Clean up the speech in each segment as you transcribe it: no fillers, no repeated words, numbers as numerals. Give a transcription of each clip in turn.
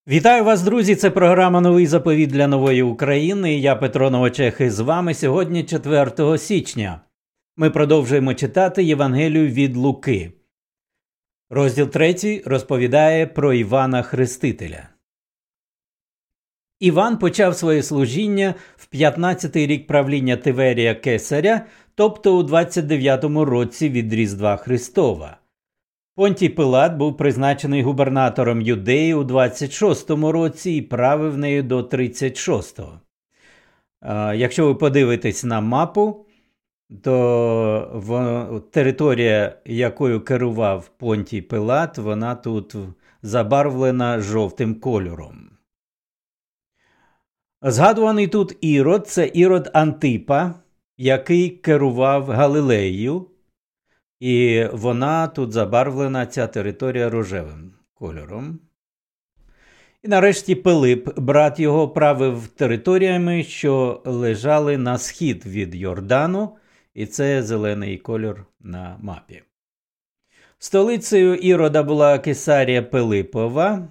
Вітаю вас, друзі! Це програма «Новий заповіт для нової України». Я Петро Новочех і з вами сьогодні 4 січня. Ми продовжуємо читати Євангелію від Луки. Розділ 3 розповідає про Івана Хрестителя. Іван почав своє служіння в 15-й рік правління Тиверія Кесаря, тобто у 29-му році від Різдва Христова. Понтій Пилат був призначений губернатором Юдеї у 26-му році і правив нею до 36-го. Якщо ви подивитесь на мапу, то територія, якою керував Понтій Пилат, вона тут забарвлена жовтим кольором. Згадуваний тут Ірод – це Ірод Антипа, який керував Галилеєю. І вона тут забарвлена, ця територія, рожевим кольором. І нарешті Пилип, брат його, правив територіями, що лежали на схід від Йордану, і це зелений кольор на мапі. Столицею Ірода була Кесарія Пилипова,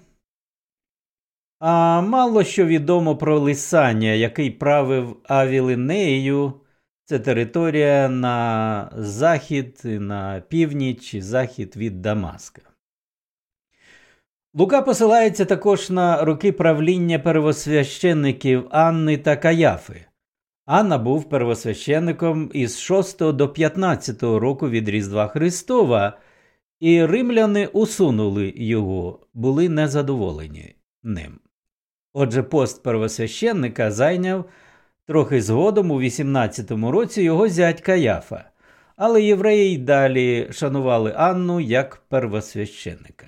а мало що відомо про Лисанія, який правив Авілинеєю. Це територія на захід, на північ і захід від Дамаска. Лука посилається також на роки правління первосвященників Анни та Каяфи. Анна був первосвященником із 6 до 15 року від Різдва Христова, і римляни усунули його, були незадоволені ним. Отже, пост первосвященника зайняв трохи згодом у 18-му році його зять Каяфа, але євреї й далі шанували Анну як первосвященника.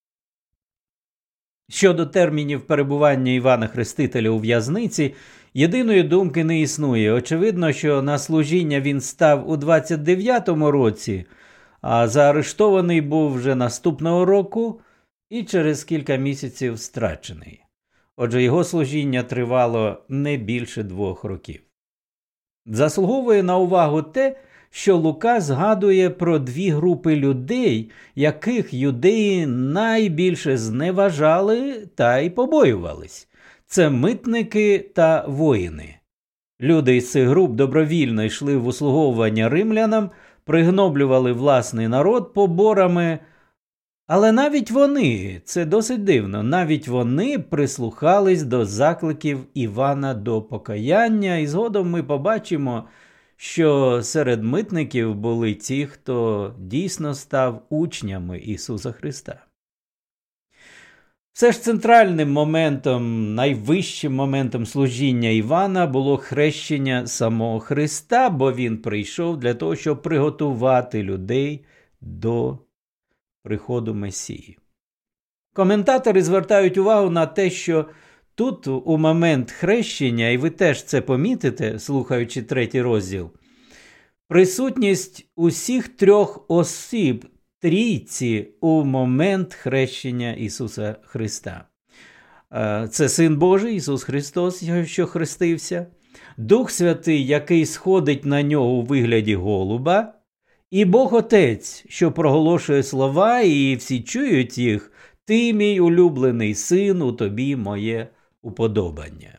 Щодо термінів перебування Івана Хрестителя у в'язниці, єдиної думки не існує. Очевидно, що на служіння він став у 29-му році, а заарештований був вже наступного року і через кілька місяців страчений. Отже, його служіння тривало не більше 2 років. Заслуговує на увагу те, що Лука згадує про 2 групи людей, яких юдеї найбільше зневажали та й побоювались. Це митники та воїни. Люди із цих груп добровільно йшли в услуговування римлянам, пригноблювали власний народ поборами. Але навіть вони, це досить дивно, навіть вони прислухались до закликів Івана до покаяння, і згодом ми побачимо, що серед митників були ті, хто дійсно став учнями Ісуса Христа. Все ж центральним моментом, найвищим моментом служіння Івана було хрещення самого Христа, бо він прийшов для того, щоб приготувати людей до приходу Месії. Коментатори звертають увагу на те, що тут у момент хрещення, і ви теж це помітите, слухаючи 3 розділ, присутність усіх 3 осіб трійці у момент хрещення Ісуса Христа. Це Син Божий, Ісус Христос, що хрестився, Дух Святий, який сходить на нього у вигляді голуба, і Бог Отець, що проголошує слова, і всі чують їх: «Ти, мій улюблений син, у тобі моє уподобання».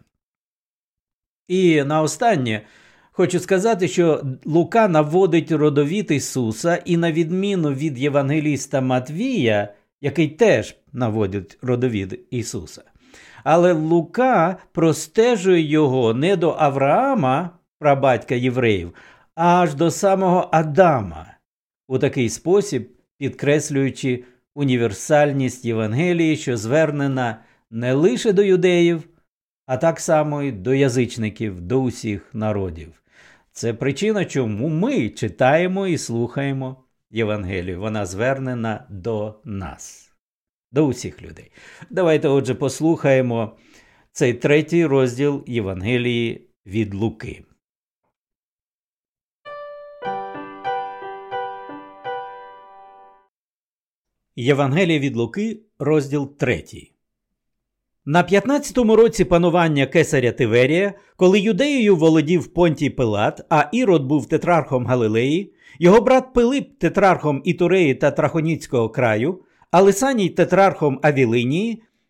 І наостаннє хочу сказати, що Лука наводить родовід Ісуса, і на відміну від євангеліста Матвія, який теж наводить родовід Ісуса, але Лука простежує його не до Авраама, прабатька євреїв, аж до самого Адама, у такий спосіб підкреслюючи універсальність Євангелії, що звернена не лише до юдеїв, а так само і до язичників, до усіх народів. Це причина, чому ми читаємо і слухаємо Євангелію. Вона звернена до нас, до усіх людей. Давайте, отже, послухаємо цей 3 розділ Євангелії від Луки. Євангелія від Луки, розділ 3. На 15-му році панування кесаря Тиверія, коли Юдеєю володів Понтій Пилат, а Ірод був тетрархом Галилеї, його брат Пилип тетрархом Ітуреї та Трахоніцького краю, а Лисаній тетрархом Авілинії,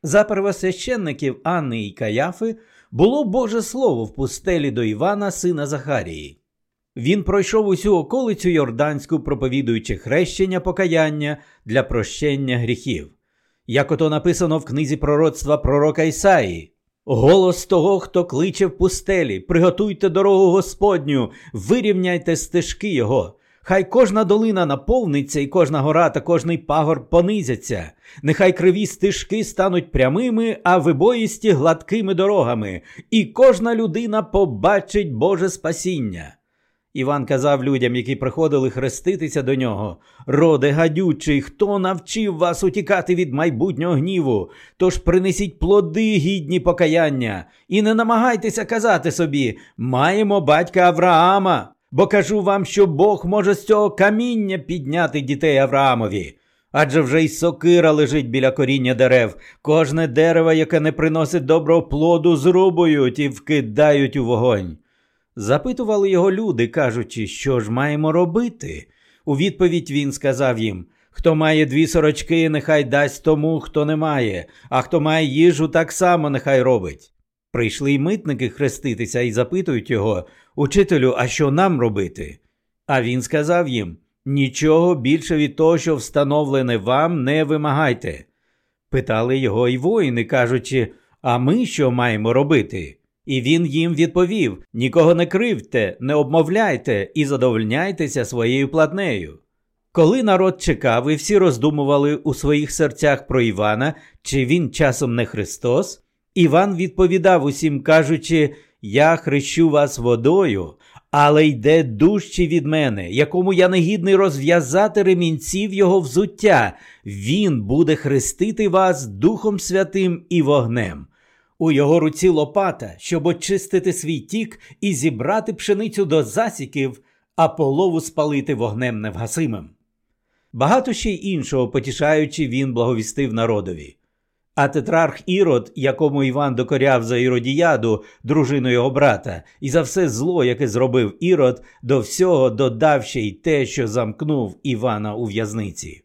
За первосвященників Анни і Каяфи було Боже слово в пустелі до Івана, сина Захарії. Він пройшов усю околицю Йорданську, проповідуючи хрещення покаяння для прощення гріхів. Як ото написано в книзі пророцтва пророка Ісаї: «Голос того, хто кличе в пустелі, приготуйте дорогу Господню, вирівняйте стежки його. Хай кожна долина наповниться, і кожна гора та кожний пагорб понизяться. Нехай криві стежки стануть прямими, а вибоїсті гладкими дорогами, і кожна людина побачить Боже спасіння». Іван казав людям, які приходили хреститися до нього: «Роде гадючий, хто навчив вас утікати від майбутнього гніву? Тож принесіть плоди, гідні покаяння, і не намагайтеся казати собі: маємо батька Авраама. Бо кажу вам, що Бог може з цього каміння підняти дітей Авраамові. Адже вже й сокира лежить біля коріння дерев. Кожне дерево, яке не приносить доброго плоду, зрубують і вкидають у вогонь». Запитували його люди, кажучи: «Що ж маємо робити?» У відповідь він сказав їм: «Хто має 2 сорочки, нехай дасть тому, хто не має, а хто має їжу, так само нехай робить». Прийшли й митники хреститися і запитують його: «Учителю, а що нам робити?» А він сказав їм: «Нічого більше від того, що встановлене вам, не вимагайте». Питали його й воїни, кажучи: «А ми що маємо робити?» І він їм відповів: «Нікого не кривдьте, не обмовляйте і задовольняйтеся своєю платнею». Коли народ чекав і всі роздумували у своїх серцях про Івана, чи він часом не Христос, Іван відповідав усім, кажучи: «Я хрещу вас водою, але йде дужчий від мене, якому я не гідний розв'язати ремінців його взуття. Він буде хрестити вас Духом Святим і вогнем. У його руці лопата, щоб очистити свій тік і зібрати пшеницю до засіків, а полову спалити вогнем невгасимим». Багато ще й іншого потішаючи, він благовістив народові. А тетрарх Ірод, якому Іван докоряв за Іродіяду, дружину його брата, і за все зло, яке зробив Ірод, до всього додав ще й те, що замкнув Івана у в'язниці.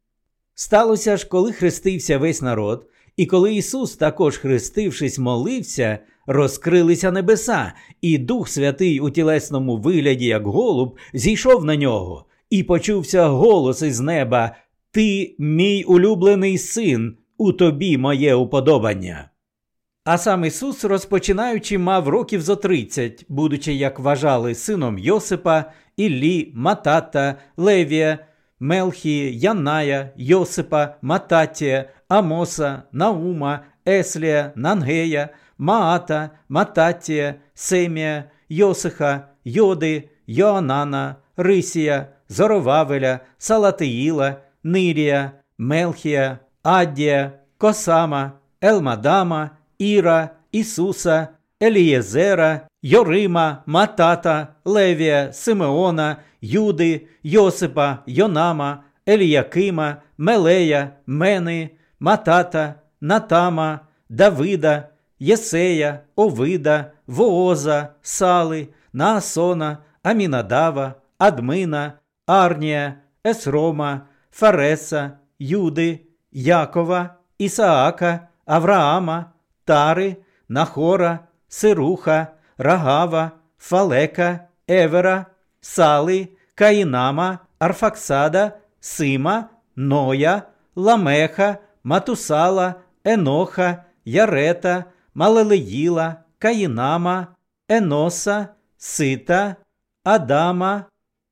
Сталося ж, коли хрестився весь народ, і коли Ісус, також хрестившись, молився, розкрилися небеса, і Дух Святий у тілесному вигляді, як голуб, зійшов на нього, і почувся голос із неба: «Ти, мій улюблений син, у тобі моє уподобання». А сам Ісус, розпочинаючи, мав років зо 30, будучи, як вважали, сином Йосипа, Іллі, Матата, Левія, Мелхії, Яная, Йосипа, Мататія, Амоса, Наума, Еслія, Нангея, Маата, Мататія, Семія, Йосиха, Йоди, Йоанана, Рисія, Зоровавеля, Салатиїла, Нирія, Мелхія, Аддія, Косама, Елмадама, Іра, Ісуса, Елієзера, Йорима, Матата, Левія, Симеона, Юди, Йосипа, Йонама, Еліякима, Мелея, Мени, Матата, Натама, Давида, Єсея, Овида, Вооза, Сали, Наасона, Амінадава, Админа, Арнія, Есрома, Фареса, Юди, Якова, Ісаака, Авраама, Тари, Нахора, Сируха, Рагава, Фалека, Евера, Сали, Каїнама, Арфаксада, Сима, Ноя, Ламеха, Матусала, Еноха, Ярета, Малелеїла, Каїнама, Еноса, Сита, Адама,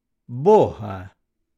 Бога.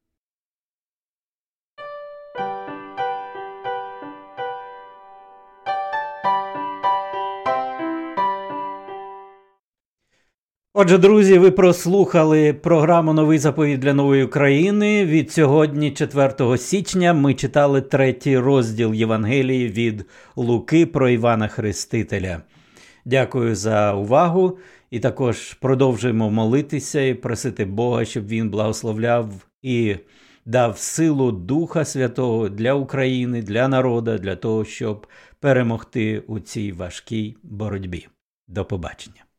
Отже, друзі, ви прослухали програму «Новий заповіт для нової України». Від сьогодні, 4 січня, ми читали 3-й розділ Євангелії від Луки про Івана Хрестителя. Дякую за увагу і також продовжуємо молитися і просити Бога, щоб Він благословляв і дав силу Духа Святого для України, для народу, для того, щоб перемогти у цій важкій боротьбі. До побачення.